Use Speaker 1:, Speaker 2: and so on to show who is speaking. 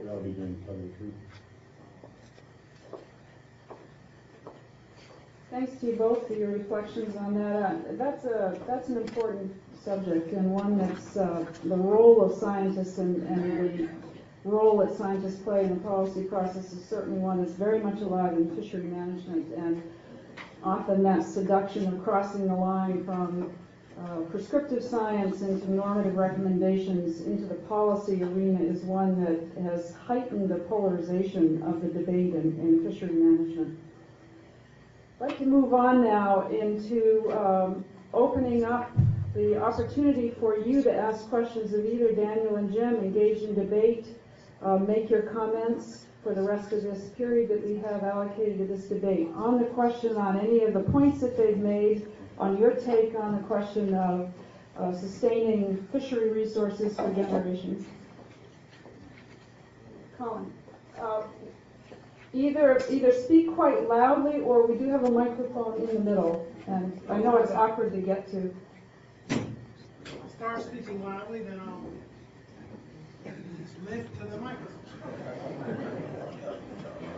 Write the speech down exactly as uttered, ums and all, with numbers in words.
Speaker 1: I'll be doing tell you the truth.
Speaker 2: Thanks to you both for your reflections on that. Uh, that's a that's an important subject, and one that's uh, the role of scientists and, and the role that scientists play in the policy process is certainly one that's very much alive in fishery management, and often that seduction of crossing the line from uh, prescriptive science into normative recommendations into the policy arena is one that has heightened the polarization of the debate in, in fishery management. I'd like to move on now into um, opening up the opportunity for you to ask questions of either Daniel and Jim, engage in debate, uh, make your comments for the rest of this period that we have allocated to this debate on the question, on any of the points that they've made, on your take on the question of uh, sustaining fishery resources for generations. Colin. Uh, Either either speak quite loudly, or we do have a microphone in the middle, and I know it's awkward to get to.
Speaker 3: Start speaking loudly, then I'll lift to the microphone.